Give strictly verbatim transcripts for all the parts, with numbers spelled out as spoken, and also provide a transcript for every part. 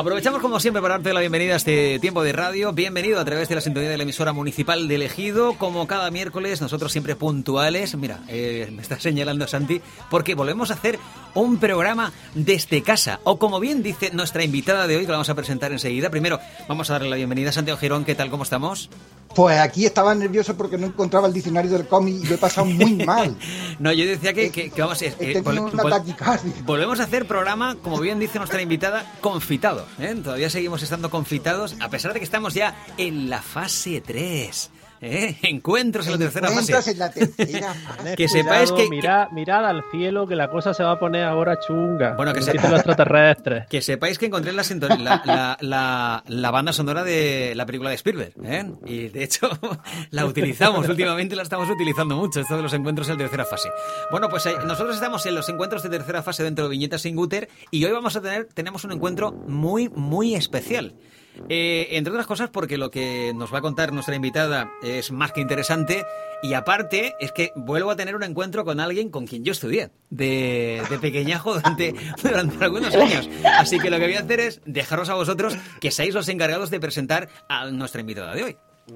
Aprovechamos como siempre para darte la bienvenida a este tiempo de radio. Bienvenido a través de la sintonía de la emisora municipal de Ejido. Como cada miércoles, nosotros siempre puntuales. Mira, eh, me está señalando Santi, porque volvemos a hacer un programa desde casa. O como bien dice nuestra invitada de hoy, que la vamos a presentar enseguida. Primero, vamos a darle la bienvenida a Santiago Girón. ¿Qué tal? ¿Cómo estamos? Pues aquí estaba nervioso porque no encontraba el diccionario del cómic y lo he pasado muy mal. No, yo decía que, que, que vamos a... He tenido una taquicardia. Volvemos a hacer programa, como bien dice nuestra invitada, confitado. ¿eh? Todavía seguimos estando confitados, a pesar de que estamos ya en la fase tres. ¿Eh? Encuentros en la tercera Encuentros fase. en la tercera fase. Que sepáis que, mirad, mirad al cielo, que la cosa se va a poner ahora chunga. Bueno, que se... se... los extraterrestres. Que sepáis que encontré la, sinton... la, la, la, la banda sonora de la película de Spielberg, ¿eh? Y de hecho la utilizamos últimamente, la estamos utilizando mucho, esto de los encuentros en tercera fase. Bueno, pues eh, nosotros estamos en los encuentros de tercera fase dentro de Viñetas sin Guter y hoy vamos a tener, tenemos un encuentro muy, muy especial. Eh, entre otras cosas porque lo que nos va a contar nuestra invitada es más que interesante y aparte es que vuelvo a tener un encuentro con alguien con quien yo estudié de, de pequeñajo durante, durante algunos años, así que lo que voy a hacer es dejaros a vosotros que seáis los encargados de presentar a nuestra invitada de hoy.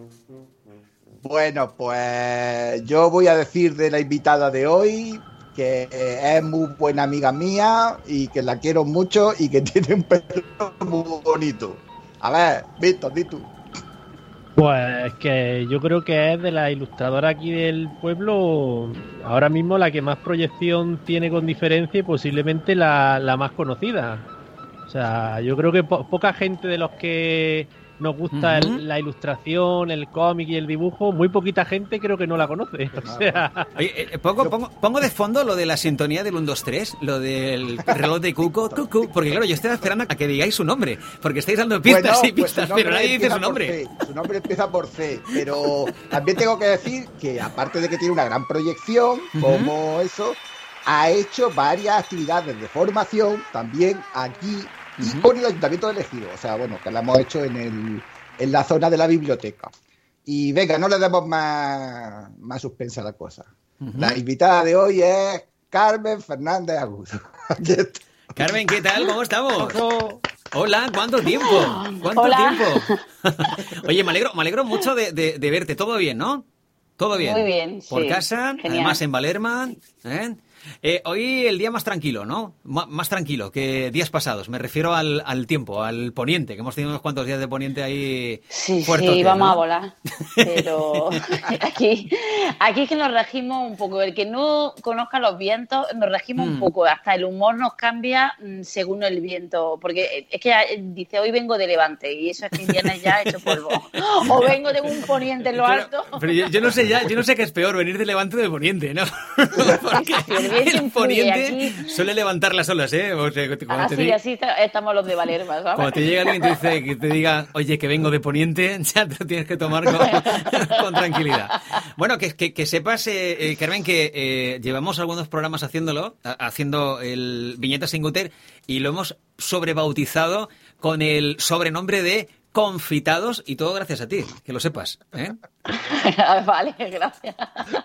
Bueno, pues yo voy a decir de la invitada de hoy que es muy buena amiga mía y que la quiero mucho y que tiene un pelo muy bonito. A ver, Víctor, di tú. Pues que yo creo que es de la ilustradora aquí del pueblo ahora mismo la que más proyección tiene con diferencia y posiblemente la, la más conocida. O sea, yo creo que po- poca gente de los que nos gusta Uh-huh. el, la ilustración, el cómic y el dibujo, muy poquita gente creo que no la conoce. O sea... Oye, eh, pongo, pongo, pongo de fondo lo de la sintonía del uno, dos, tres, lo del reloj de Cuco, Cucu, porque claro, yo estoy esperando a que digáis su nombre, porque estáis dando pistas Bueno, y pistas, pues pero nadie dice su nombre. C. Su nombre empieza por C, pero también tengo que decir que aparte de que tiene una gran proyección, uh-huh. como eso, ha hecho varias actividades de formación también aquí y uh-huh. con el Ayuntamiento de Ejido. O sea, bueno, que la hemos hecho en el en la zona de la biblioteca. Y venga, no le demos más, más suspensa a la cosa. Uh-huh. La invitada de hoy es Carmen Fernández Agudo. Carmen, ¿qué tal? ¿Cómo estamos? Hola, ¿cuánto tiempo? ¿Cuánto Hola. tiempo? Oye, me alegro, me alegro mucho de, de, de verte. ¿Todo bien, no? ¿Todo bien? Muy bien, Por sí. casa, Genial. además en Valerma, ¿eh? Eh, hoy el día más tranquilo, ¿no? M- más tranquilo que días pasados. Me refiero al, al tiempo, al poniente, que hemos tenido unos cuantos días de poniente ahí. Sí, fuertote, sí, vamos ¿no? a volar. Pero aquí, aquí es que nos regimos un poco. El que no conozca los vientos, nos regimos mm. un poco. Hasta el humor nos cambia según el viento. Porque es que dice, hoy vengo de levante, y eso es que vienes ya hecho polvo. O vengo de un poniente en lo pero, alto. Pero yo, yo no sé ya, yo no sé qué es peor, venir de levante o de poniente, ¿no? Porque el poniente aquí suele levantar las olas, ¿eh? O sea, así, te diga, así está, estamos los de Valerma, ¿sabes? Cuando te llega alguien y te dice, que te diga, oye, que vengo de poniente, ya te lo tienes que tomar con, con tranquilidad. Bueno, que, que, que sepas, eh, eh, Carmen, que eh, llevamos algunos programas haciéndolo, a, haciendo el Viñetas sin Guter, y lo hemos sobrebautizado con el sobrenombre de Confitados, y todo gracias a ti, que lo sepas, ¿eh? Vale, gracias.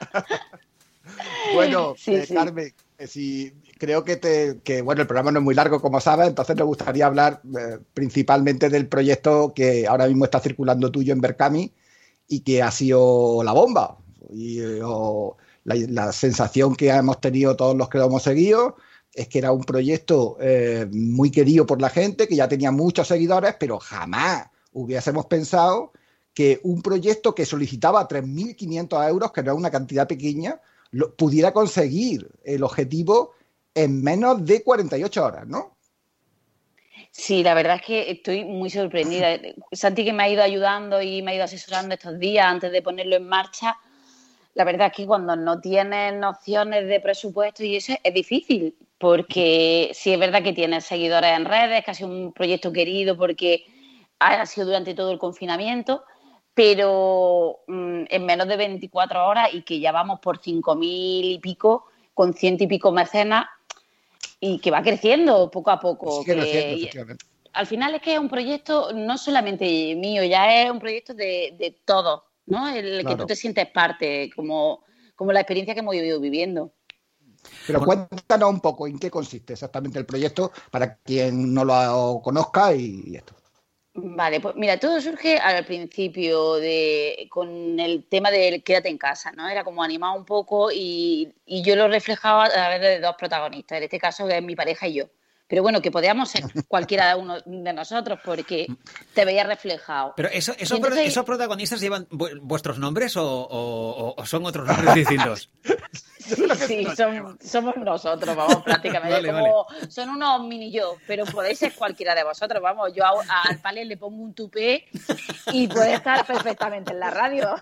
Bueno, sí, eh, sí. Carmen, eh, si, creo que, te, que bueno, el programa no es muy largo, como sabes, entonces nos gustaría hablar eh, principalmente del proyecto que ahora mismo está circulando tuyo en Berkami y que ha sido la bomba. Y eh, o, la, la sensación que hemos tenido todos los que lo hemos seguido es que era un proyecto eh, muy querido por la gente, que ya tenía muchos seguidores, pero jamás hubiésemos pensado que un proyecto que solicitaba tres mil quinientos euros, que no es una cantidad pequeña, lo, pudiera conseguir el objetivo en menos de cuarenta y ocho horas, ¿no? Sí, la verdad es que estoy muy sorprendida. Santi, que me ha ido ayudando y me ha ido asesorando estos días antes de ponerlo en marcha, la verdad es que cuando no tienes nociones de presupuesto y eso es difícil, porque sí es verdad que tienes seguidores en redes, que ha sido un proyecto querido porque ha sido durante todo el confinamiento, pero mmm, en menos de veinticuatro horas y que ya vamos por cinco mil y pico, con ciento y pico mecenas, y que va creciendo poco a poco. Sigue que, creciendo, efectivamente. Al final es que es un proyecto no solamente mío, ya es un proyecto de, de todos, ¿no? El Claro. que tú te sientes parte, como, como la experiencia que hemos ido viviendo. Pero bueno, cuéntanos un poco en qué consiste exactamente el proyecto para quien no lo conozca y, y esto. Vale, pues mira, todo surge al principio de con el tema del quédate en casa, ¿no? Era como animado un poco y, y yo lo reflejaba a través de dos protagonistas, en este caso que es mi pareja y yo. Pero bueno, que podíamos ser cualquiera de uno de nosotros porque te veías reflejado. Pero eso, eso, entonces, ¿esos protagonistas llevan vuestros nombres o, o, o son otros nombres distintos? Sí, sí, son, somos nosotros, vamos, prácticamente. Vale, como, vale. Son unos mini yo, pero podéis ser cualquiera de vosotros, vamos. Yo a, a, al Pale le pongo un tupé y puede estar perfectamente en la radio.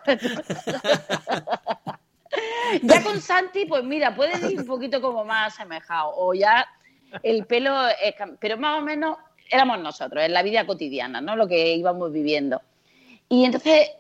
Ya con Santi, pues mira, pueden ir un poquito como más asemejado, o ya el pelo, es, pero más o menos éramos nosotros, en la vida cotidiana, ¿no? Lo que íbamos viviendo. Y entonces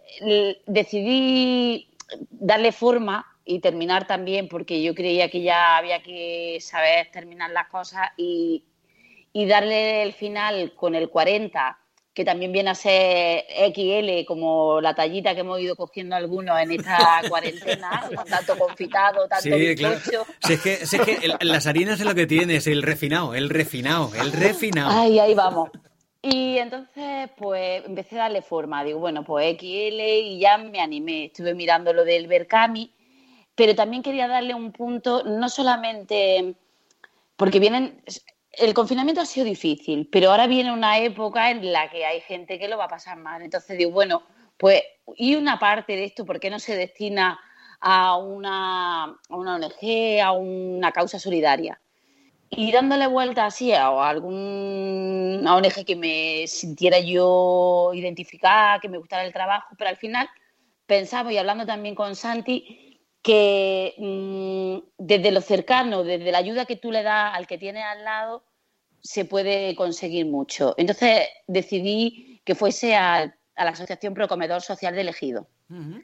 decidí darle forma y terminar también, porque yo creía que ya había que saber terminar las cosas y, y darle el final con el cuarenta, que también viene a ser equis ele, como la tallita que hemos ido cogiendo algunos en esta cuarentena, con tanto confitado, tanto sí, bizcocho. Claro. Si es que, si es que el, las harinas es lo que tienes, el refinado, el refinado, el refinado. Ay, ahí vamos. Y entonces, pues, empecé a darle forma. Digo, bueno, pues equis ele y ya me animé. Estuve mirando lo del Berkami, pero también quería darle un punto, no solamente porque vienen... El confinamiento ha sido difícil, pero ahora viene una época en la que hay gente que lo va a pasar mal. Entonces digo, bueno, pues, y una parte de esto, ¿por qué no se destina a una, a una O N Ge, a una causa solidaria? Y dándole vuelta así a algún a O N Ge que me sintiera yo identificada, que me gustara el trabajo, pero al final pensaba, y hablando también con Santi, que mmm, desde lo cercano, desde la ayuda que tú le das al que tienes al lado, se puede conseguir mucho. Entonces decidí que fuese a, a la Asociación Procomedor Social de Ejido, uh-huh.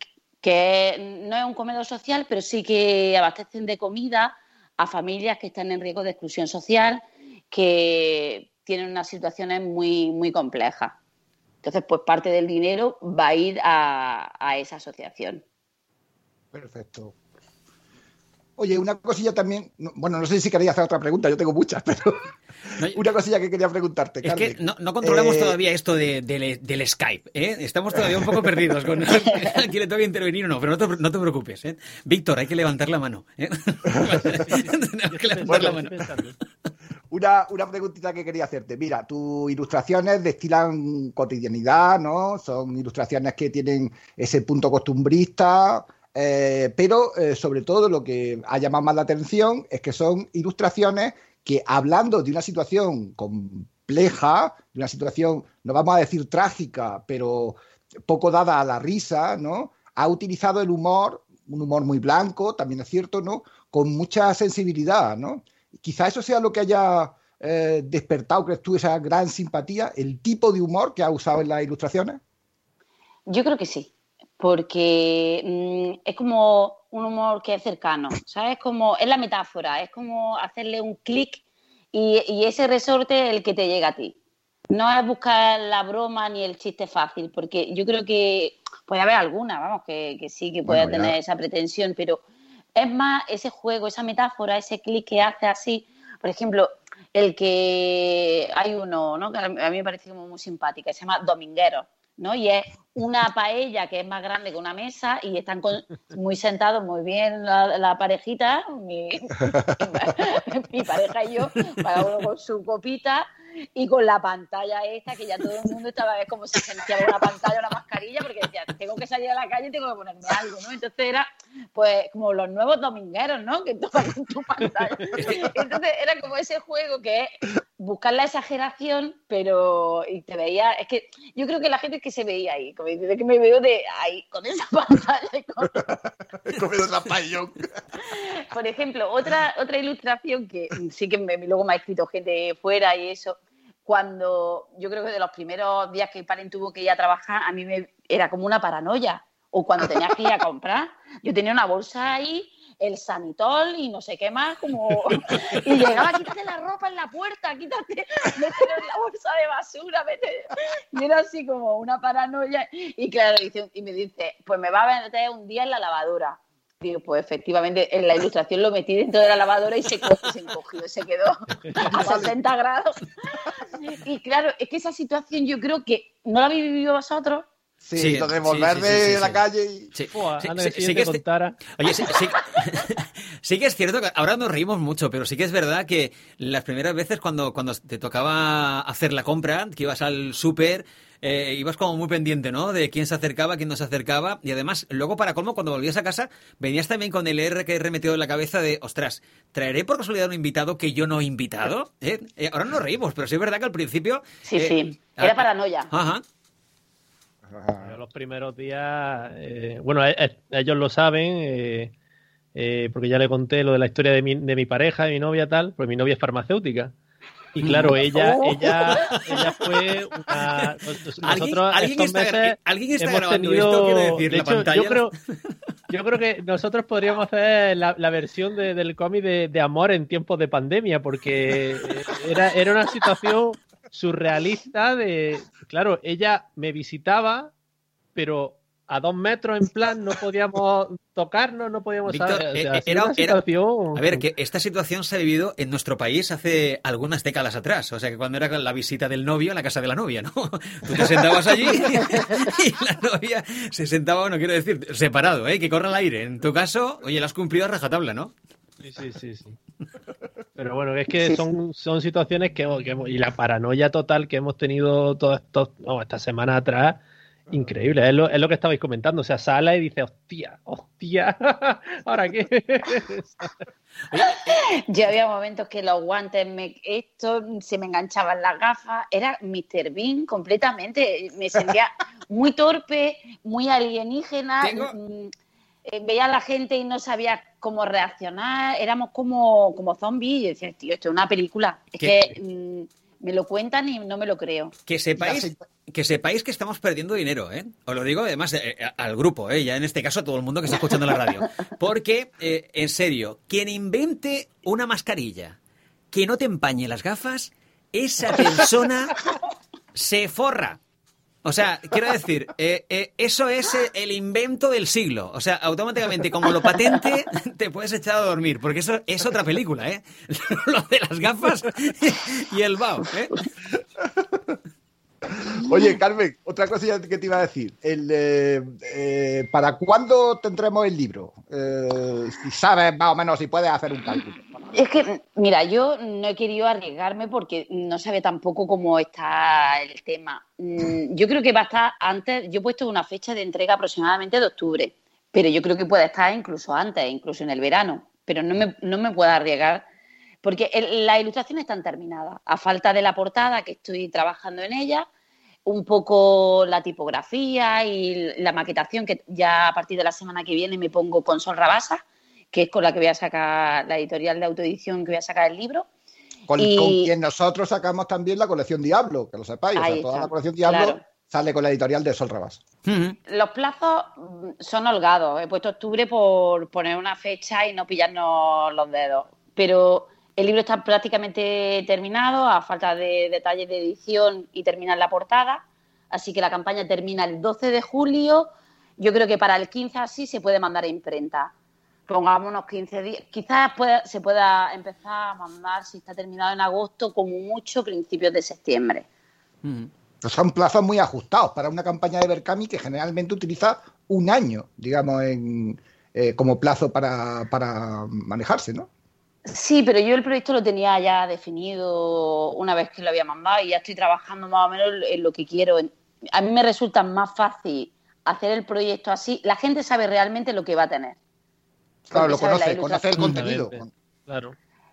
que no es un comedor social, pero sí que abastecen de comida a familias que están en riesgo de exclusión social, que tienen unas situaciones muy, muy complejas. Entonces, pues parte del dinero va a ir a, a esa asociación. Perfecto. Oye, una cosilla también, bueno, no sé si queréis hacer otra pregunta, yo tengo muchas, pero no, una cosilla que quería preguntarte, es Carmen. que no, no controlamos eh... todavía esto de, de, del Skype, ¿eh? Estamos todavía un poco perdidos con quiere todavía intervenir o no, pero no te, no te preocupes, ¿eh? Víctor, hay que levantar la mano, ¿eh? Tenemos que levantar bueno, la mano. Una, una preguntita que quería hacerte. Mira, tus ilustraciones destilan cotidianidad, ¿no? Son ilustraciones que tienen ese punto costumbrista. Eh, pero eh, sobre todo lo que ha llamado más la atención es que son ilustraciones que, hablando de una situación compleja, de una situación, no vamos a decir trágica, pero poco dada a la risa, ¿no? Ha utilizado el humor, un humor muy blanco, también es cierto, ¿no? Con mucha sensibilidad, ¿no? Quizá eso sea lo que haya eh, despertado, ¿crees tú, esa gran simpatía, el tipo de humor que ha usado en las ilustraciones? Yo creo que sí. Porque mmm, es como un humor que es cercano, ¿sabes? Como, es la metáfora, es como hacerle un clic y, y ese resorte es el que te llega a ti. No es buscar la broma ni el chiste fácil, porque yo creo que puede haber alguna, vamos, que, que sí, que pueda bueno, tener esa pretensión, pero es más ese juego, esa metáfora, ese clic que hace así. Por ejemplo, el que hay uno, ¿no? Que a mí me parece como muy simpática, se llama Dominguero, ¿no? Y es una paella que es más grande que una mesa y están con, muy sentados, muy bien la, la parejita, mi, mi pareja y yo, cada uno con su copita y con la pantalla esta, que ya todo el mundo estaba, es como si se sentía una pantalla, una mascarilla, porque decía, tengo que salir a la calle y tengo que ponerme algo, ¿no? Entonces era, pues, como los nuevos domingueros, ¿no? Que toman con tu pantalla. Entonces era como ese juego que es buscar la exageración, pero y te veía, es que yo creo que la gente es que se veía ahí, como dice, que me veo de ahí, con esa pantalla. Y con... comiendo zapallón. Por ejemplo, otra, otra ilustración que sí que me, luego me ha escrito gente fuera y eso, cuando yo creo que de los primeros días que Palen tuvo que ir a trabajar, a mí me era como una paranoia, o cuando tenías que ir a comprar, yo tenía una bolsa ahí, el sanitol y no sé qué más, como y llegaba, quítate la ropa en la puerta, quítate, mételo en la bolsa de basura, mételo. Y era así como una paranoia, y claro, y me dice, pues me va a meter un día en la lavadora. Digo, pues efectivamente, en la ilustración lo metí dentro de la lavadora y se, co- se encogió, se quedó a sesenta grados. Y claro, es que esa situación yo creo que no la habéis vivido vosotros. Sí, Sí, lo de sí, volver sí, de sí, sí, la sí. calle y... Sí, Buah, sí, anda, sí, que si sí yo que te es- contara. Oye, sí, sí, sí que es cierto que ahora nos reímos mucho, pero sí que es verdad que las primeras veces cuando, cuando te tocaba hacer la compra, que ibas al súper, eh, ibas como muy pendiente, ¿no? De quién se acercaba, quién no se acercaba. Y además, luego para colmo, cuando volvías a casa, venías también con el R que he remetido en la cabeza de, ostras, ¿traeré por casualidad un invitado que yo no he invitado? ¿Eh? Eh, ahora nos reímos, pero sí es verdad que al principio... Sí, eh, sí, era ah, paranoia. Ajá. Yo los primeros días, eh, bueno, e- e- ellos lo saben, eh, eh, porque ya le conté lo de la historia de mi, de mi pareja, de mi novia tal, pues mi novia es farmacéutica. Y claro, ella, Oh. ella, ella fue una. nos- ¿Alguien, Nosotros alguien estos está, meses ¿alguien está hemos grabando tenido. esto? Quiero decir, De la hecho, pantalla. yo creo, yo creo que nosotros podríamos hacer la, la versión de- del cómic de, de amor en tiempos de pandemia, porque eh, era, era una situación surrealista de. Claro, ella me visitaba, pero a dos metros en plan no podíamos tocarnos, no podíamos Víctor, saber. O eh, sea, ha eh, sido era, una era- situación. a ver, que esta situación se ha vivido en nuestro país hace algunas décadas atrás. O sea, que cuando era la visita del novio a la casa de la novia, ¿no? Tú te sentabas allí y la novia se sentaba, no quiero decir, separado, ¿eh? Que corra el aire. En tu caso, oye, lo has cumplido a rajatabla, ¿no? Sí, sí, sí, sí. Pero bueno, es que Sí, son, son situaciones que, que hemos- y la paranoia total que hemos tenido todas estos, no, esta semana atrás, increíble. Es lo, es lo que estabais comentando. O sea, sale y dice, hostia, hostia, ¿ahora qué? Yo había momentos que los guantes, me, esto, se me enganchaban las gafas. Era míster Bean completamente. Me sentía muy torpe, muy alienígena. Tengo- Mm, eh, Veía a la gente y no sabía cómo reaccionar. Éramos como, como zombies. Y decía, tío, esto es una película. Es ¿Qué? que mm, me lo cuentan y no me lo creo. Que sepáis, que sepáis que estamos perdiendo dinero, ¿eh? Os lo digo además eh, eh, al grupo, ¿eh? Ya en este caso a todo el mundo que está escuchando la radio. Porque, eh, en serio, quien invente una mascarilla que no te empañe las gafas, esa persona se forra. O sea, quiero decir, eh, eh, eso es eh, el invento del siglo. O sea, automáticamente, como lo patente, te puedes echar a dormir, porque eso es otra película, ¿eh? Lo de las gafas y el vaho, ¿eh? Oye, Carmen, otra cosa que te iba a decir. El, eh, eh, ¿para cuándo tendremos el libro? Eh, si sabes más o menos, si puedes hacer un cálculo. Es que, mira, yo no he querido arriesgarme porque no sabe tampoco cómo está el tema. Mm, Yo creo que va a estar antes, yo he puesto una fecha de entrega aproximadamente de octubre, pero yo creo que puede estar incluso antes, incluso en el verano, pero no me, no me puedo arriesgar porque el- las ilustraciones están terminadas, a falta de la portada, que estoy trabajando en ella, un poco la tipografía y la maquetación, que ya a partir de la semana que viene me pongo con Sol Rabasa, que es con la que voy a sacar, la editorial de autoedición que voy a sacar el libro. Con, Y- con quien nosotros sacamos también la colección Diablo, que lo sepáis. O sea, Ahí toda está, la colección Diablo claro. sale con la editorial de Sol Rabasa. Ujú. Los plazos mm, son holgados. He puesto octubre por poner una fecha y no pillarnos los dedos. Pero el libro está prácticamente terminado, a falta de detalles de edición y terminar la portada. Así que la campaña termina el doce de julio. Yo creo que para el quince así se puede mandar a imprenta. Pongamos unos quince días. Quizás pueda- se pueda empezar a mandar, si está terminado en agosto, como mucho, principios de septiembre. Ujú. Pues son plazos muy ajustados para una campaña de Berkami que generalmente utiliza un año, digamos, en, eh, como plazo para, para manejarse, ¿no? Sí, pero yo el proyecto lo tenía ya definido una vez que lo había mandado y ya estoy trabajando más o menos en lo que quiero. A mí me resulta más fácil hacer el proyecto así. La gente sabe realmente lo que va a tener. Claro, lo Porque sabe la conoce, conoce el ilustración. contenido. Exactamente. Claro.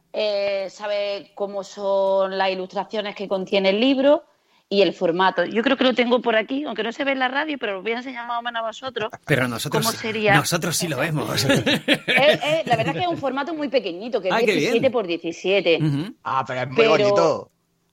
Eh, sabe cómo son las ilustraciones que contiene el libro y el formato. Yo creo que lo tengo por aquí, aunque no se ve en la radio, pero lo voy a enseñar más o menos a vosotros. Pero nosotros, ¿Cómo sería? nosotros sí lo vemos. Eh, eh, la verdad es que es un formato muy pequeñito, que es Ah, qué bien. diecisiete por diecisiete. Ujú. Ah, pero es muy Pero- bonito.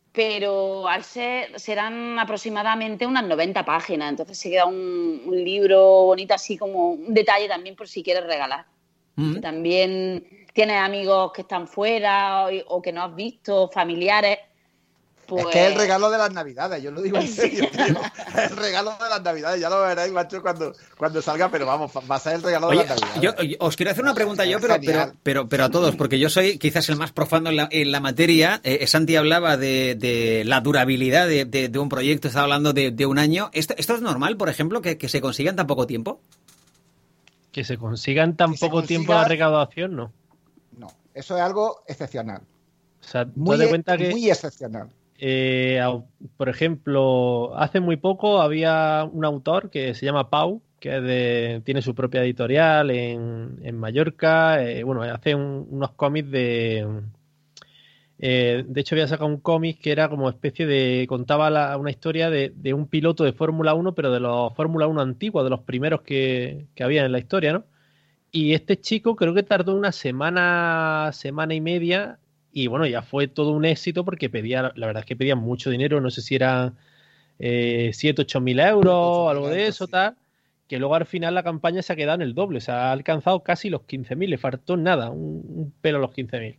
Pero al ser, serán aproximadamente unas noventa páginas, entonces se queda un, un libro bonito, así como un detalle también por si quieres regalar. Ujú. Que también tienes amigos que están fuera o, o que no has visto, familiares, Pues... Es que es el regalo de las Navidades, yo lo digo en serio, tío. Es el regalo de las Navidades, ya lo veréis, macho, cuando, cuando salga, pero vamos, va a ser el regalo Oye, de las Navidades. yo, yo os quiero hacer una pregunta yo, pero, pero, pero, pero a todos, porque yo soy quizás el más profano en la, en la materia. Eh, Santi hablaba de, de la durabilidad de, de, de un proyecto, estaba hablando de, de un año. ¿Esto, ¿Esto es normal, por ejemplo, que, que se consiga en tan poco tiempo? Que se consiga en tan Que se poco consiga- tiempo la recaudación, no. No, eso es algo excepcional. O sea, tú Muy, das cuenta que, muy excepcional. eh, au- por ejemplo, hace muy poco había un autor que se llama Pau, que es de- tiene su propia editorial en, en Mallorca. Eh, bueno, hace un- unos cómics de... eh, de hecho, había sacado un cómic que era como especie de... Contaba la- una historia de, de un piloto de Fórmula uno, pero de los Fórmula uno antiguos, de los primeros que, que había en la historia, ¿no? Y este chico creo que tardó una semana, semana y media, y bueno, ya fue todo un éxito porque pedía, la verdad es que pedían mucho dinero, no sé si eran eh, siete, ocho mil euros, algo de eso, sí. tal, que luego al final la campaña se ha quedado en el doble, o sea, ha alcanzado casi los quince mil, le faltó nada, un, un pelo a los quince mil.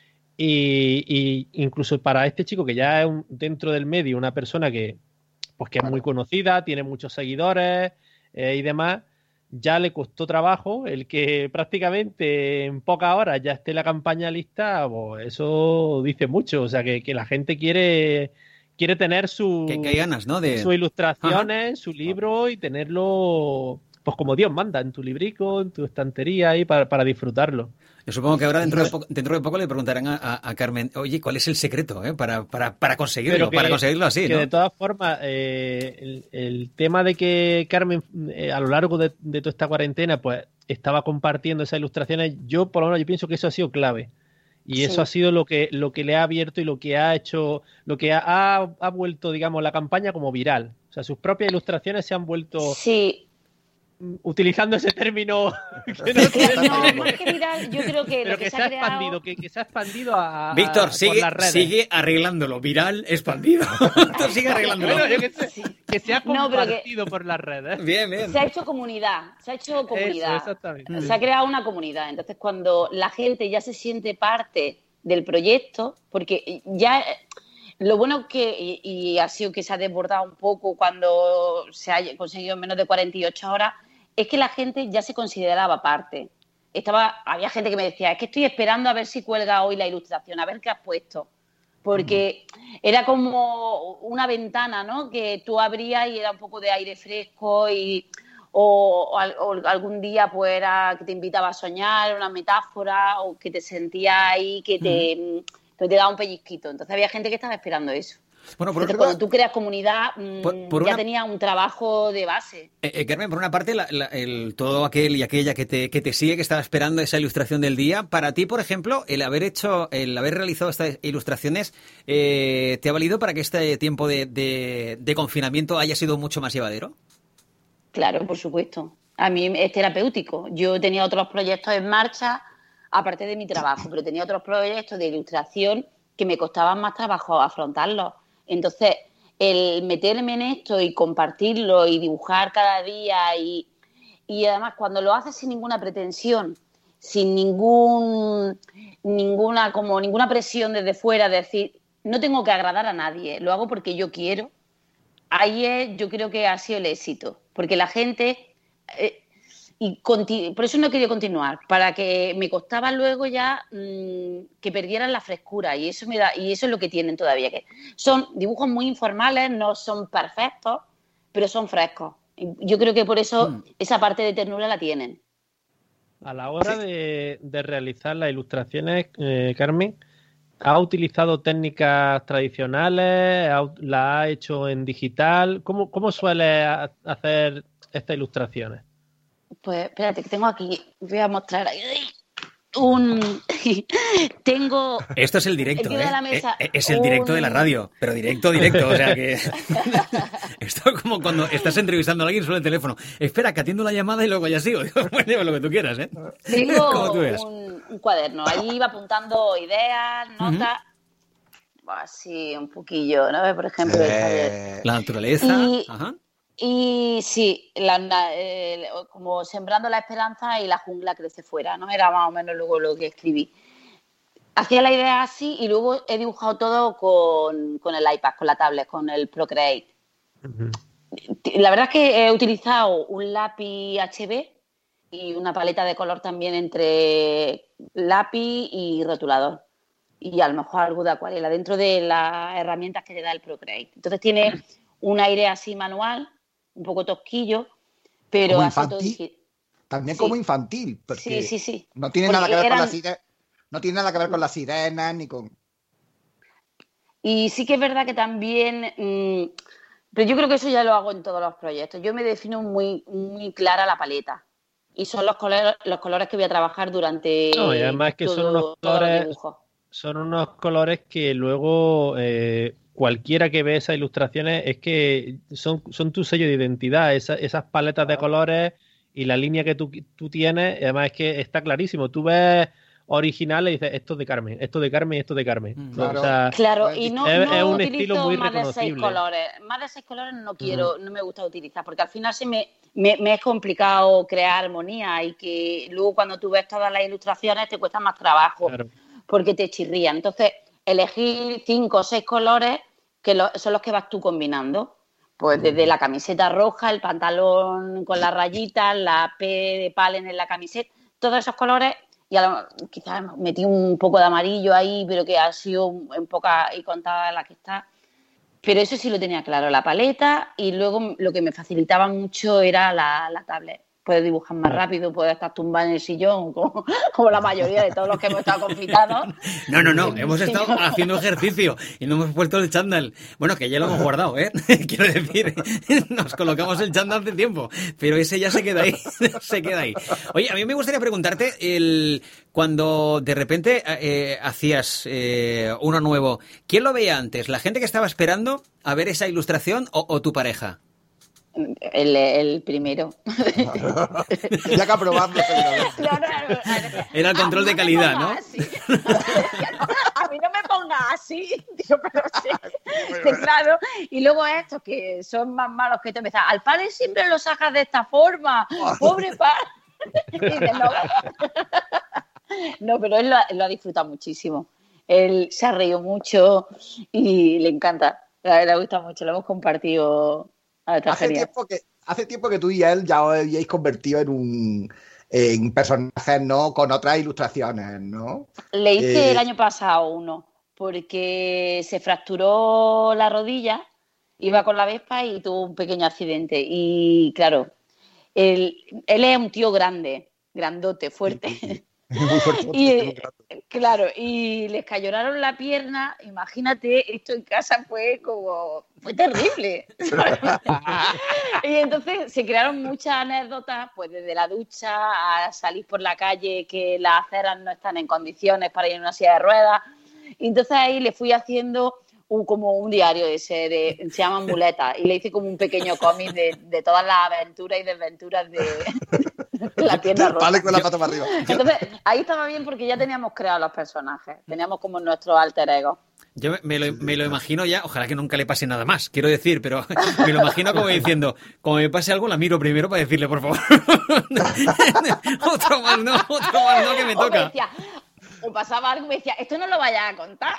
Y, y incluso para este chico que ya es un- dentro del medio una persona que, pues que es muy conocida, tiene muchos seguidores eh, y demás, ya le costó trabajo el que prácticamente en pocas horas ya esté la campaña lista, pues eso dice mucho, o sea que, que la gente quiere, quiere tener su, Que, que hay ganas, ¿no? De... sus ilustraciones, su libro y tenerlo pues como Dios manda, en tu librico, en tu estantería ahí para, para disfrutarlo. Yo supongo que ahora dentro de poco, dentro de poco le preguntarán a, a, a Carmen, oye, ¿cuál es el secreto eh, para, para, para conseguirlo? Pero que, para conseguirlo así, que ¿no? de todas formas, eh, el, el tema de que Carmen eh, a lo largo de, de toda esta cuarentena pues estaba compartiendo esas ilustraciones, yo por lo menos yo pienso que eso ha sido clave. Y Sí. eso ha sido lo que, lo que le ha abierto y lo que ha hecho, lo que ha, ha, ha vuelto, digamos, la campaña como viral. O sea, sus propias ilustraciones se han vuelto, Sí, utilizando ese término que no claro, tiene no, nombre, más que viral, yo creo que pero lo que, que se se ha ha creado... expandido, que, que se ha expandido a, a- Víctor, por sigue, las redes. sigue arreglándolo. Viral, expandido. Tú sigue arreglándolo. Bueno, yo que sé, Sí. que se ha No, pero que- compartido por las redes. Bien, bien. Se ha hecho comunidad, se ha hecho comunidad. Eso, exactamente. Se ha creado una comunidad. Entonces, cuando la gente ya se siente parte del proyecto, porque ya lo bueno que, y, y ha sido que se ha desbordado un poco cuando se ha conseguido en menos de cuarenta y ocho horas, es que la gente ya se consideraba parte. Estaba, había gente que me decía, es que estoy esperando a ver si cuelga hoy la ilustración, a ver qué has puesto. Porque era como una ventana, ¿no? Que tú abrías y era un poco de aire fresco y o, o, al- o algún día pues era que te invitaba a soñar, una metáfora, o que te sentías ahí, que te, que te daba un pellizquito. Entonces había gente que estaba esperando eso. Bueno, por Entonces, otra cuando tú creas comunidad, mm, Por- por ya una- tenías un trabajo de base. Eh, eh, Carmen, por una parte, la- la- el, todo aquel y aquella que te, que te sigue, que estaba esperando esa ilustración del día, para ti, por ejemplo, el haber hecho, el haber realizado estas ilustraciones, eh, ¿te ha valido para que este tiempo de, de- de confinamiento haya sido mucho más llevadero? Claro, por supuesto. A mí es terapéutico. Yo tenía otros proyectos en marcha, aparte de mi trabajo, pero tenía otros proyectos de ilustración que me costaban más trabajo afrontarlos. Entonces, el meterme en esto y compartirlo y dibujar cada día y, y además cuando lo haces sin ninguna pretensión, sin ningún ninguna como ninguna presión desde fuera, de decir, no tengo que agradar a nadie, lo hago porque yo quiero. Ahí es, yo creo que ha sido el éxito, porque la gente eh, y conti- por eso no he querido continuar, para que me costaba luego ya mmm, que perdieran la frescura y eso me da y eso es lo que tienen todavía, que son dibujos muy informales, no son perfectos, pero son frescos. Y yo creo que por eso Hmm. esa parte de ternura la tienen. A la hora de, de realizar las ilustraciones, eh, Carmen, ¿ha utilizado técnicas tradicionales? ¿Ha- ¿La ha hecho en digital? ¿Cómo, cómo suele ha- hacer estas ilustraciones? Pues espérate, que tengo aquí, voy a mostrar ahí un... tengo... Esto es el directo, Encima ¿eh? de la mesa, Eh, Es el directo un- de la radio, pero directo, directo, o sea que... Esto es como cuando estás entrevistando a alguien sobre el teléfono. Espera, que atiendo la llamada y luego ya sigo. Digo, bueno, lo que tú quieras, ¿eh? Como Tengo tú veas. un, un cuaderno, ahí iba apuntando ideas, notas, así un poquillo, ¿no? Por ejemplo, esta de- Eh, La naturaleza... Y- Ajá. Y sí, la- la- eh, como sembrando la esperanza y la jungla crece fuera, ¿no? Era más o menos luego lo que escribí. hacía la idea así y luego he dibujado todo con, con el iPad, con la tablet, con el Procreate. Uh-huh. La verdad es que he utilizado un lápiz H B y una paleta de color también entre lápiz y rotulador. Y a lo mejor algo de acuarela dentro de las herramientas que te da el Procreate. Entonces tiene un aire así manual, un poco tosquillo, pero como así todo infantil, también sí. como infantil, porque sí, sí, sí. no tiene porque nada que ver eran... con las sirenas, no tiene nada que ver con las sirenas ni con. Y sí que es verdad que también, mmm, pero yo creo que eso ya lo hago en todos los proyectos. Yo me defino muy, muy clara la paleta. Y son los colores, los colores que voy a trabajar durante no, y además que todo, son unos colores, todos los dibujos. Son unos colores que luego eh, cualquiera que ve esas ilustraciones es que son, son tu sello de identidad, esa, esas paletas de colores y la línea que tú, tú tienes, además es que está clarísimo. Tú ves originales y dices, esto es de Carmen, esto de Carmen y esto de Carmen. Claro, o sea, claro y no, es, no es un utilizo estilo muy más reconocible. de seis colores. Más de seis colores no quiero, uh-huh. no me gusta utilizar, porque al final se me, me, me es complicado crear armonía y que luego cuando tú ves todas las ilustraciones te cuesta más trabajo. Claro. Porque te chirrían. Entonces, elegir cinco o seis colores que lo, son los que vas tú combinando. Pues desde la camiseta roja, el pantalón con las rayitas, la P de Palen en la camiseta, todos esos colores, y a lo, quizás metí un poco de amarillo ahí, pero que ha sido en poca y contada la que está. Pero eso sí lo tenía claro, la paleta, y luego lo que me facilitaba mucho era la, la tablet. Puedes dibujar más rápido, puedes estar tumbado en el sillón, como, como la mayoría de todos los que hemos estado confinados. No, no, no, hemos estado haciendo ejercicio y no hemos puesto el chándal. Bueno, que ya lo hemos guardado, ¿eh? Quiero decir, nos colocamos el chándal hace tiempo, pero ese ya se queda ahí, se queda ahí. Oye, a mí me gustaría preguntarte, el cuando de repente eh, hacías eh, uno nuevo, ¿quién lo veía antes? ¿La gente que estaba esperando a ver esa ilustración o, o tu pareja? El, el primero. Ya que aprobarlo. Era el control de calidad, ¿no? A mí no me pongas así. Digo, pero sí. Sí, claro. Y luego estos que son más malos que te empiezan. Al padre siempre lo sacas de esta forma. Pobre padre. Y dices, no. No, pero él lo, lo ha disfrutado muchísimo. Él se ha reído mucho y le encanta. Le, le gusta mucho. Lo hemos compartido. Hace tiempo, que, hace tiempo que tú y él ya os habíais convertido en un en personajes, ¿no? Con otras ilustraciones, ¿no? Le hice eh... el año pasado uno, porque se fracturó la rodilla, iba con la Vespa y tuvo un pequeño accidente. Y claro, él, él es un tío grande, grandote, fuerte. Muy fuerte, y, claro, y les cayonaron la pierna. Imagínate, esto en casa fue como fue terrible. Y entonces se crearon muchas anécdotas, pues desde la ducha a salir por la calle que las aceras no están en condiciones para ir en una silla de ruedas. Y entonces ahí le fui haciendo un, como un diario ese de, se llama Muletas, y le hice como un pequeño cómic de, de todas las aventuras y desventuras de la pierna rota. Vale, con la pata para arriba. Entonces ahí estaba bien porque ya teníamos creado los personajes, teníamos como nuestro alter ego. Yo me lo, me lo imagino ya, ojalá que nunca le pase nada más, quiero decir, pero me lo imagino como diciendo, como me pase algo la miro primero para decirle, por favor, otro más no, otro más no que me toca. O, me decía, o pasaba algo y me decía, esto no lo vayas a contar.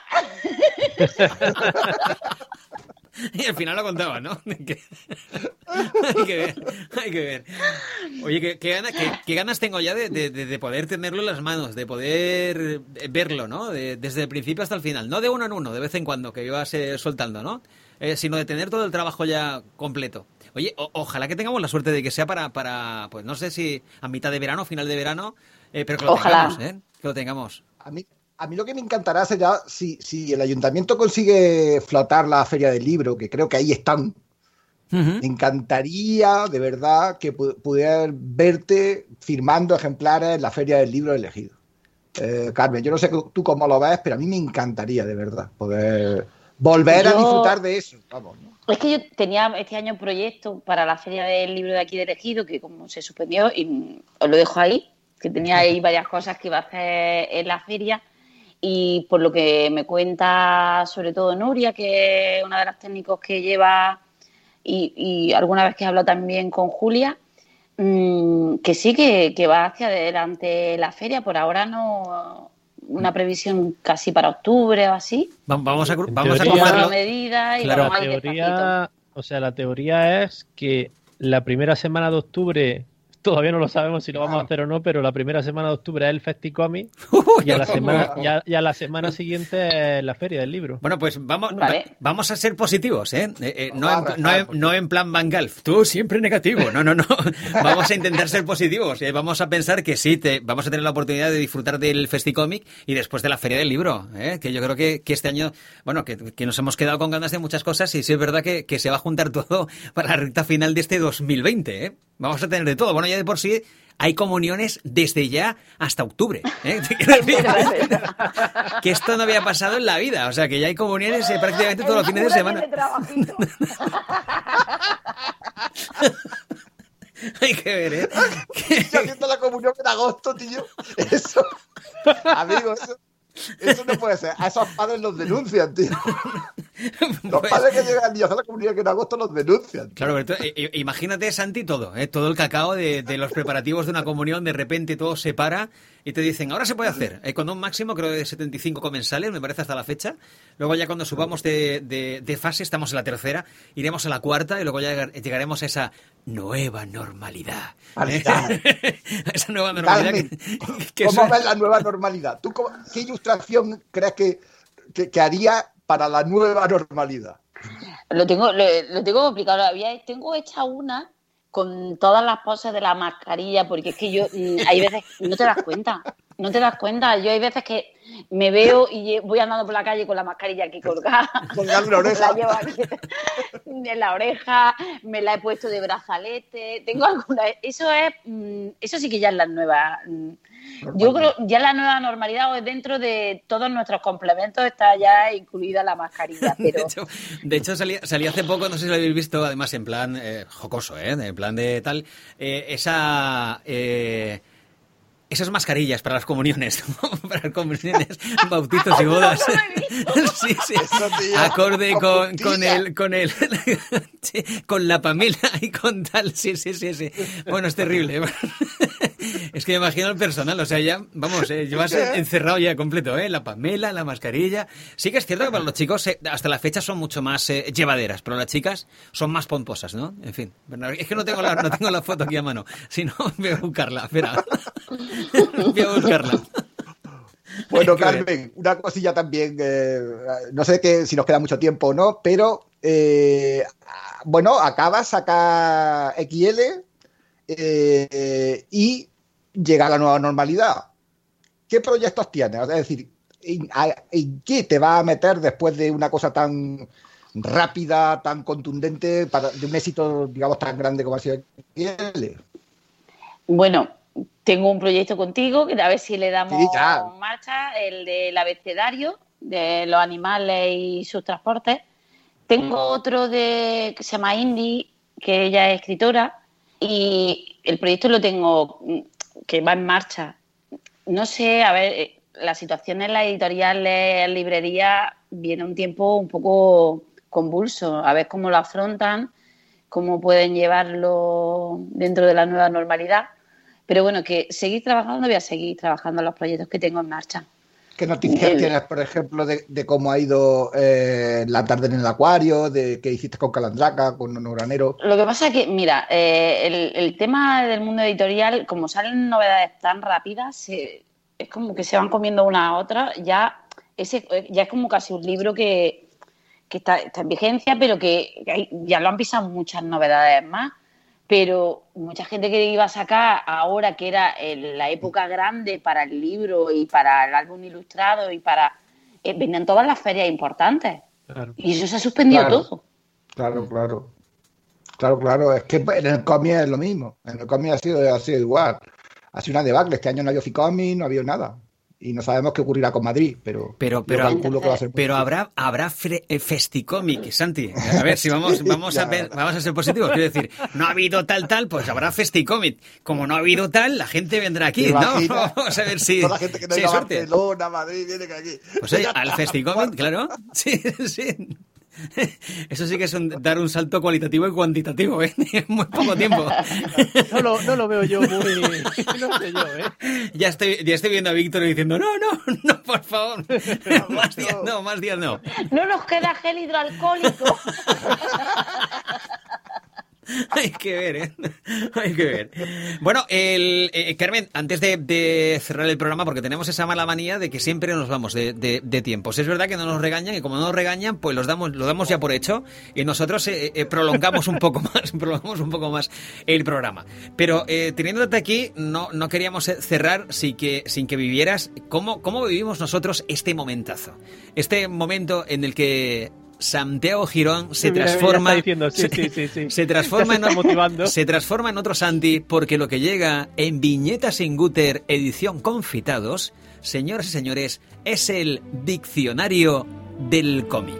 Y al final lo contaba, ¿no? hay, que, hay que ver, hay que ver. Oye, qué, qué, ganas, qué, qué ganas tengo ya de, de, de poder tenerlo en las manos, de poder verlo, ¿no? De, desde el principio hasta el final. No de uno en uno, de vez en cuando, que ibas eh, soltando, ¿no? Eh, sino de tener todo el trabajo ya completo. Oye, o, ojalá que tengamos la suerte de que sea para, para, pues no sé si a mitad de verano, final de verano, eh, pero que lo ojalá. tengamos, ¿eh? Que lo tengamos. A mí, a mí lo que me encantará será si, si el ayuntamiento consigue flotar la feria del libro, que creo que ahí están. Uh-huh. Me encantaría, de verdad, que pudiera verte firmando ejemplares en la feria del libro elegido. Eh, Carmen, yo no sé tú cómo lo ves, pero a mí me encantaría, de verdad, poder volver yo... a disfrutar de eso. Vamos, ¿no? Es que yo tenía este año un proyecto para la feria del libro de aquí de Elegido, que como se suspendió, y os lo dejo ahí, que tenía ahí varias cosas que iba a hacer en la feria. Y por lo que me cuenta sobre todo Nuria, que es una de las técnicos que lleva, y, y alguna vez que he hablado también con Julia, mmm, que sí, que, que va hacia adelante la feria. Por ahora no, una previsión casi para octubre o así. Vamos a, vamos teoría, a tomar medida y claro, vamos la a ir teoría, despacito. o sea, la teoría es que la primera semana de octubre, todavía no lo sabemos si lo vamos a hacer o no, pero la primera semana de octubre es el Festicomic y a la semana, y a, y a la semana siguiente es la feria del libro. Bueno, pues vamos, Vale. va- vamos a ser positivos, ¿eh? Eh, eh, no, en, no, en, no en plan Van Galf, tú siempre negativo. No, no, no. Vamos a intentar ser positivos. ¿eh? Vamos a pensar que sí, te, vamos a tener la oportunidad de disfrutar del Festicomic y después de la feria del libro. ¿eh? Que yo creo que, que este año, bueno, que, que nos hemos quedado con ganas de muchas cosas y sí es verdad que, que se va a juntar todo para la recta final de este dos mil veinte. ¿eh? Vamos a tener de todo. Bueno, ya de por sí hay comuniones desde ya hasta octubre. ¿eh? Que esto no había pasado en la vida. O sea, que ya hay comuniones eh, prácticamente todos los fines de semana. Hay que ver, ¿eh? Yo haciendo la comunión en agosto, tío. Eso, amigo, eso, eso no puede ser. A esos padres los denuncian, tío. Los Pues, padres que llegan y hacen la comunión en agosto los denuncian. claro, pero tú, eh, imagínate, Santi, todo, ¿eh? Todo el cacao de, de los preparativos de una comunión, de repente todo se para y te dicen, ahora se puede hacer, eh, con un máximo creo de setenta y cinco comensales, me parece hasta la fecha. Luego ya cuando subamos de, de, de fase, estamos en la tercera, iremos a la cuarta y luego ya llegar- llegaremos a esa nueva normalidad. ¿eh? Esa nueva normalidad. Carmen, que, que ¿cómo suena- ves la nueva normalidad? ¿Tú cómo- qué ilustración crees que, que, que haría para la nueva normalidad? Lo tengo, lo, lo tengo complicado. Había, tengo hecha una con todas las poses de la mascarilla, porque es que yo, mm, hay veces, no te das cuenta, no te das cuenta. Yo hay veces que me veo y lle- voy andando por la calle con la mascarilla aquí colgada. Colgada en la oreja. La llevo aquí en la oreja, me la he puesto de brazalete. Tengo alguna. Eso es, mm, eso sí que ya es la nueva. mm, Yo creo ya la nueva normalidad, o dentro de todos nuestros complementos está ya incluida la mascarilla, De pero hecho, de hecho salía, salía hace poco, no sé si lo habéis visto, además en plan eh, jocoso, ¿eh? En plan de tal, eh, esa... Eh, esas mascarillas para las comuniones, para las comuniones, bautizos y bodas. Sí, sí. Eso, tío, Acorde con con, puntilla. con el, con el, sí, con la Pamela y con tal, sí, sí, sí, sí. Bueno, es terrible. Es que me imagino el personal, o sea, ya, vamos, eh, llevas encerrado ya completo, ¿eh? La Pamela, la mascarilla. Sí que es cierto que para los chicos eh, hasta la fecha son mucho más eh, llevaderas, pero las chicas son más pomposas, ¿no? En fin, es que no tengo la, no tengo la foto aquí a mano, si no, voy a buscarla, espera. Voy a buscarla. Bueno, Hay que ver. Carmen, una cosilla también, eh, no sé que, si nos queda mucho tiempo o no, pero eh, bueno, acaba, saca X L eh, y llega a la nueva normalidad. ¿Qué proyectos tienes? Es decir, ¿en, a- en qué te va a meter después de una cosa tan rápida, tan contundente, para, de un éxito, digamos, tan grande como ha sido X L? bueno, tengo un proyecto contigo que a ver si le damos Sí, ya. marcha, el del abecedario de los animales y sus transportes. Tengo otro de que se llama Indy, que ella es escritora, y el proyecto lo tengo mm, que va en marcha. No sé, a ver, eh, la situación en las editoriales, en librerías, viene un tiempo un poco convulso, a ver cómo lo afrontan, cómo pueden llevarlo dentro de la nueva normalidad. Pero bueno, que seguir trabajando, voy a seguir trabajando en los proyectos que tengo en marcha. ¿Qué noticias El- tienes, por ejemplo, de, de cómo ha ido eh, la tarde en el acuario, de qué hiciste con Calandraca, con Nono Granero? Lo que pasa es que, mira, eh, el, el tema del mundo editorial, como salen novedades tan rápidas, se- es como que se van comiendo una a otra. Ya, ese, ya es como casi un libro que, que está, está en vigencia, pero que, que hay- ya lo han pisado muchas novedades más. Pero mucha gente que iba a sacar ahora, que era el- la época grande para el libro y para el álbum ilustrado y para... Eh, venían todas las ferias importantes. Claro. Y eso se ha suspendido Claro. todo. Claro, claro. Claro, claro. Es que en el cómic es lo mismo. En el cómic ha sido, ha sido igual. Ha sido una debacle. Este año no ha habido Ficomic, no ha habido nada. Y no sabemos qué ocurrirá con Madrid, pero, Pero, yo pero, calculo que va a ser muy pero difícil. habrá, habrá fre- eh, Festicomic, Santi. A ver, si vamos, vamos, a, pe- vamos a ser positivos. Quiero decir, no ha habido tal, tal, pues habrá Festicomic. Como no ha habido tal, la gente vendrá aquí, ¿Te ¿no? imaginas? Vamos a ver si, Toda la gente que no si ha hay ido a suerte. Barcelona, Madrid, viene que aquí. Pues oye, al Festicomic, claro. Sí, sí. Eso sí que es un, dar un salto cualitativo y cuantitativo, ¿eh? En muy poco tiempo. No lo, no lo veo yo muy... No sé yo, ¿eh? Ya estoy, ya estoy viendo a Víctor diciendo, no, no, no, por favor. No, más no. días no, más días no. No nos queda gel hidroalcohólico. Hay que ver, ¿eh? Hay que ver. Bueno, el, eh, Carmen, antes de, de cerrar el programa, porque tenemos esa mala manía de que siempre nos vamos de, de, de tiempos. Es verdad que no nos regañan y como no nos regañan, pues los damos, lo damos ya por hecho y nosotros eh, eh, prolongamos un poco más, prolongamos un poco más el programa. Pero eh, teniéndote aquí, no, no queríamos cerrar sin que, sin que vivieras cómo, cómo vivimos nosotros este momentazo. Este momento en el que Santiago Girón se Sí, mira, transforma ya está diciendo, sí, se, sí, sí, sí. se transforma Ya se está en motivando. se transforma en otro Santi porque lo que llega en Viñetas sin Guter edición Confitados, señoras y señores, es el diccionario del cómic.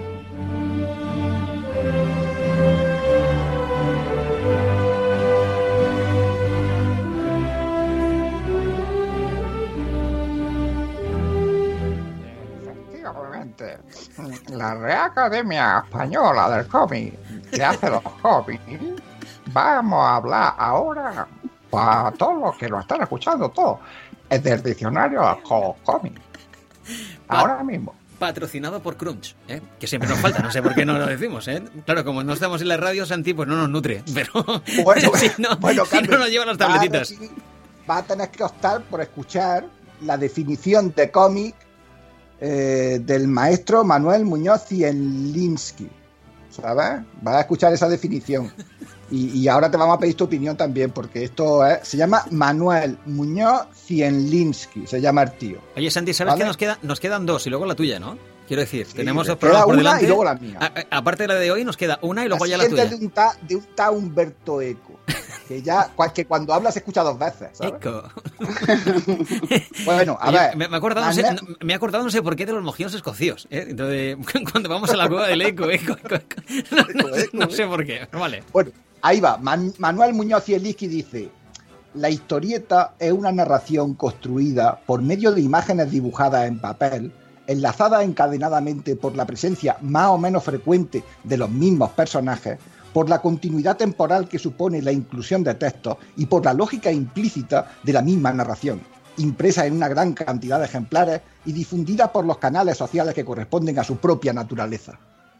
Efectivamente, la Real Academia Española del Cómic, que hace los cómics, vamos a hablar ahora, para todos los que lo están escuchando, todo, es del diccionario de los cómics. Ahora mismo. Patrocinado por Crunch, ¿eh? Que siempre nos falta, no sé por qué no lo decimos, ¿eh? Claro, como no estamos en la radio, Santi, pues no nos nutre, pero Bueno, si no, bueno, si Carmen, no nos llevan las tabletitas. Va a, decir- va a tener que optar por escuchar la definición de cómic eh, del maestro Manuel Muñoz Cienlinsky, ¿sabes? Va a escuchar esa definición. Y, y ahora te vamos a pedir tu opinión también, porque esto es- se llama Manuel Muñoz Cienlinsky, se llama el tío. Oye, Santi, ¿sabes ¿Vale? que nos, queda, nos quedan dos y luego la tuya, ¿no? Quiero decir, Sí, tenemos me dos programas queda por una delante. y luego la mía. A- a- aparte de la de hoy, nos queda una y luego la ya la siguiente tuya. es de un, ta, de un ta Humberto Eco, que ya cua- que cuando habla se escucha dos veces, ¿sabes? Eco. Bueno, a Oye, ver. me, me he acordado, no sé, Manuel- no- me he acordado no sé por qué de los mojinos escocios, ¿eh? Entonces, cuando vamos a la cueva del eco, eco, eco, eco. No, no- Eco, no eco, sé por qué, vale. Bueno, ahí va. Man- Manuel Muñoz Cienlinsky dice: la historieta es una narración construida por medio de imágenes dibujadas en papel, enlazadas encadenadamente por la presencia más o menos frecuente de los mismos personajes, por la continuidad temporal que supone la inclusión de textos y por la lógica implícita de la misma narración, impresa en una gran cantidad de ejemplares y difundida por los canales sociales que corresponden a su propia naturaleza.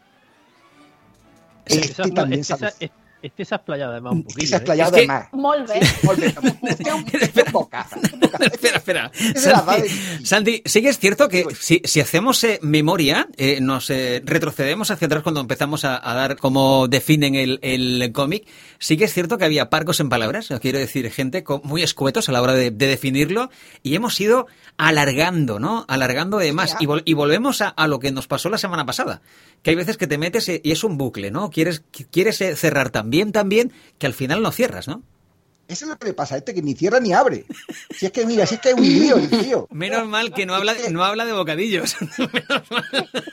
Esa- Este esa- también este, sabe- esa- este se ha explayado además un Este poquillo, se ha ¿eh? explayado Es que- de más. Molt bé. Molt bé. Este es un- este es un bocazo, este es un bocazo. Espera, espera. Esa es la Santi, base. Santi, sí que es cierto que Digo, si, si hacemos eh, memoria, eh, nos eh, retrocedemos hacia atrás cuando empezamos a, a dar cómo definen el, el cómic, sí que es cierto que había parcos en palabras, quiero decir, gente con- muy escuetos a la hora de, de definirlo, y hemos ido alargando, ¿no? Alargando de más. Ya. Y, vol- y volvemos a, a lo que nos pasó la semana pasada, que hay veces que te metes eh, y es un bucle, ¿no? Quieres, quieres eh, cerrar tan bien, tan bien, que al final no cierras, ¿no? Eso es lo que le pasa a este, que ni cierra ni abre. Si es que, mira, si es que es un lío el tío. Menos mal que no habla, no habla de bocadillos. Menos mal.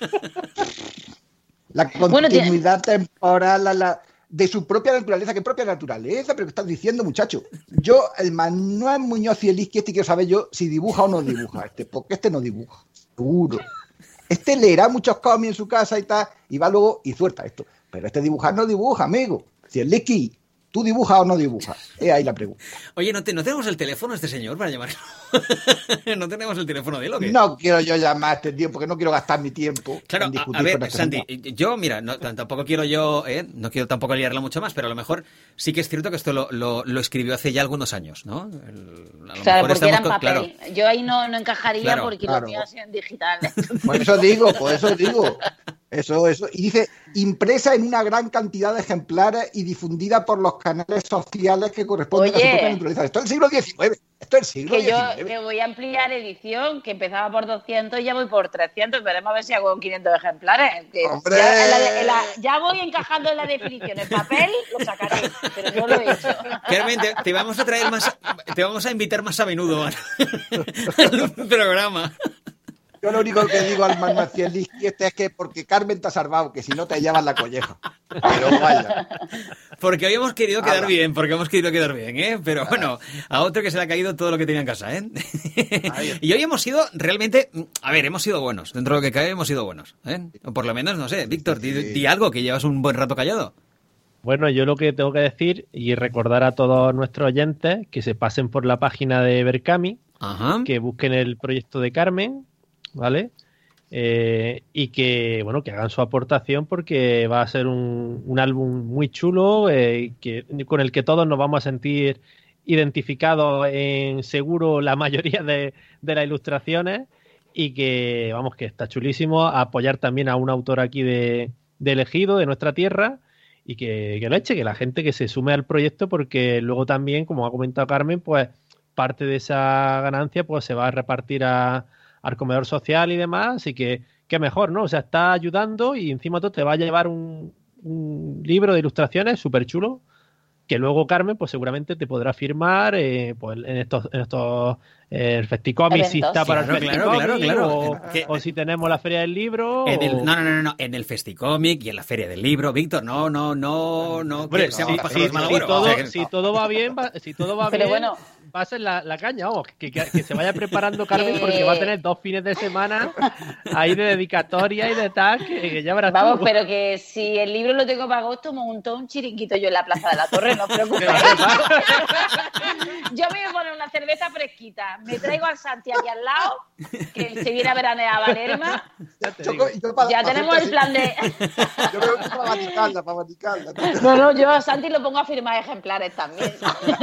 La Bueno, tiene- continuidad temporal la, la- de su propia naturaleza. ¿Qué propia naturaleza? ¿Pero qué estás diciendo, muchacho? Yo, el Manuel Muñoz Cienlinsky, este quiero saber yo si dibuja o no dibuja. Este, porque este no dibuja. Seguro. Este leerá muchos cómics en su casa y tal, y va luego y suelta esto. Pero este dibujar no dibuja, amigo. Cienlinsky, ¿tú dibujas o no dibujas? Es ahí la pregunta. Oye, ¿no, te- ¿no tenemos el teléfono de este señor para llamarlo? ¿No tenemos el teléfono de él o qué? No quiero yo llamar a este tío porque no quiero gastar mi tiempo Claro, en a, discutir a ver, con este Santi, señor. yo, mira, no, t- tampoco quiero yo, ¿eh? No quiero tampoco liarla mucho más, pero a lo mejor sí que es cierto que esto lo, lo, lo escribió hace ya algunos años, ¿no? El- a lo Claro, mejor porque era en con- papel. claro. Yo ahí no, no encajaría Claro, porque claro. lo mío ha sido en digital. Por eso digo, por eso digo. Eso, eso. Y dice, impresa en una gran cantidad de ejemplares y difundida por los canales sociales que corresponden Oye. a su propia naturaleza. Esto es el siglo diecinueve. Esto es el siglo que yo diecinueve. que voy a ampliar edición, que empezaba por doscientos y ya voy por trescientos. Veremos a ver si hago quinientos ejemplares. Que ¡Hombre! Ya, en la de- en la- ya voy encajando en la definición. El papel lo sacaré, pero yo lo he hecho. Carmen, te, te vamos a traer más, te vamos a invitar más a menudo al, al programa. Yo lo único que digo al Manuel Cienlinsky este es que porque Carmen te ha salvado, que si no te llevas la colleja. Pero vaya. Porque hoy hemos querido quedar Ala. bien, porque hemos querido quedar bien, ¿eh? Pero bueno, a otro que se le ha caído todo lo que tenía en casa, ¿eh? Ahí. Y hoy hemos sido realmente, a ver, hemos sido buenos. Dentro de lo que cae hemos sido buenos, ¿eh? O por lo menos, no sé, Víctor, di, Sí. di algo, que llevas un buen rato callado. Bueno, yo lo que tengo que decir y recordar a todos nuestros oyentes que se pasen por la página de Berkami, Ajá. que busquen el proyecto de Carmen, ¿vale? Eh, y que, bueno, que hagan su aportación porque va a ser un, un álbum muy chulo eh, que, con el que todos nos vamos a sentir identificados en seguro la mayoría de, de las ilustraciones y que, vamos, que está chulísimo. Apoyar también a un autor aquí de, de elegido, de nuestra tierra, y que, que lo eche, que la gente que se sume al proyecto, porque luego también, como ha comentado Carmen, pues parte de esa ganancia pues se va a repartir a, al comedor social y demás, así que qué mejor, ¿no? O sea, está ayudando y encima todo te va a llevar un, un libro de ilustraciones súper chulo, que luego Carmen pues seguramente te podrá firmar eh, pues, en estos, en estos eh, el Festicomic, si Eventos. está para Claro, el claro, Festicomic, claro, claro. o, Que- o si tenemos la Feria del Libro. En el, o- no, no, no, no, en el Festicomic y en la Feria del Libro. Víctor, no, no, no, no, Hombre, que si, seamos si- pájaros si mal agüero. todo, O sea que- si todo va bien, va- si todo va Pero bien, bueno. va a ser la, la caña, vamos, que, que, que se vaya preparando Carmen Eh. porque va a tener dos fines de semana ahí de dedicatoria y de tal, que, que ya verás Vamos, tú. pero que si el libro lo tengo para agosto, monto un chiringuito yo en la Plaza de la Torre, no os preocupéis. Yo me voy a poner una cerveza fresquita, me traigo al Santi aquí al lado, que se viene a veranear a Valerma. Ya te Yo, digo. yo para- Ya para tenemos el hacerte plan de... así, Yo creo que para vaticarla, para vaticarla. No, no, yo a Santi lo pongo a firmar ejemplares también.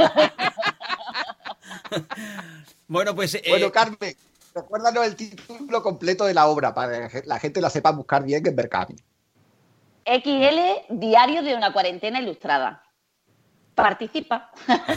Bueno, pues... eh, Bueno, Carmen, recuérdanos el título completo de la obra para que la gente la sepa buscar bien en Berkami. X L, Diario de una cuarentena ilustrada. Participa.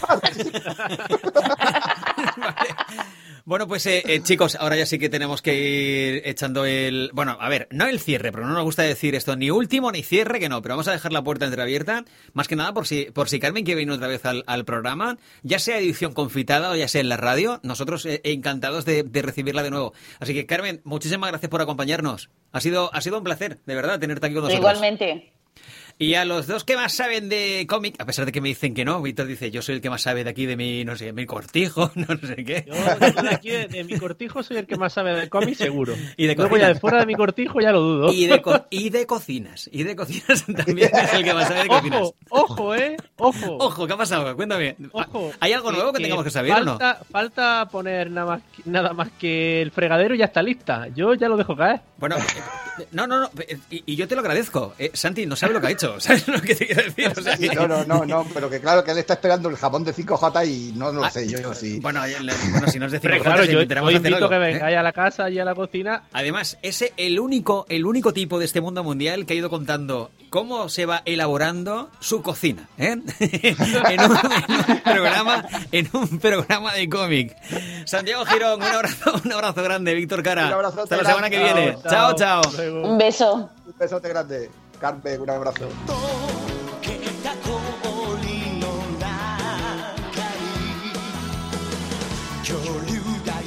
Bueno, pues eh, eh, chicos, ahora ya sí que tenemos que ir echando el... Bueno, a ver, no el cierre, pero no nos gusta decir esto, ni último ni cierre, que no, pero vamos a dejar la puerta entreabierta, más que nada por si por si Carmen quiere venir otra vez al, al programa, ya sea edición confitada o ya sea en la radio, nosotros eh, encantados de, de recibirla de nuevo. Así que, Carmen, muchísimas gracias por acompañarnos. Ha sido, ha sido un placer, de verdad, tenerte aquí con nosotros. Igualmente. Y a los dos que más saben de cómic, a pesar de que me dicen que no, Víctor dice, yo soy el que más sabe de aquí de mi, no sé, mi cortijo, no sé qué. Yo, yo de aquí de, de mi cortijo soy el que más sabe de cómic, seguro. Y de Luego cocina. ya de fuera de mi cortijo ya lo dudo. Y de, co- y de cocinas. Y de cocinas también es el que más sabe de cocinas. Ojo, ojo, eh, ojo. Ojo, ¿qué ha pasado? Cuéntame. Ojo. ¿Hay algo nuevo que, tengamos que saber o no? falta, Falta poner nada más, que- nada más que el fregadero y ya está lista. Yo ya lo dejo caer. Bueno, eh, no, no, no. eh, Y, y yo te lo agradezco. Eh, Santi no sabe lo que ha hecho. ¿Sabes lo que te quiero decir? O sea, Sí, que- no, no, no, no, pero que claro que él está esperando el jamón de cinco J y no, no lo Ah, sé, yo, yo sí. Bueno, eh, le- bueno, si nos decimos Pero claro, yo, tenemos yo que hacer invito algo, que ¿eh? vengáis a la casa y a la cocina. Además, es el único, el único tipo de este mundo mundial que ha ido contando cómo se va elaborando su cocina, ¿eh? en, un, en un programa, en un programa de cómic. Santiago Girón, un abrazo, un abrazo grande, Víctor Cara. Un abrazo Hasta la semana que grande. viene. Chao, chao. Luego. Un beso. Un besote grande. Carmen, un abrazo. 溶けた氷の中に恐竜が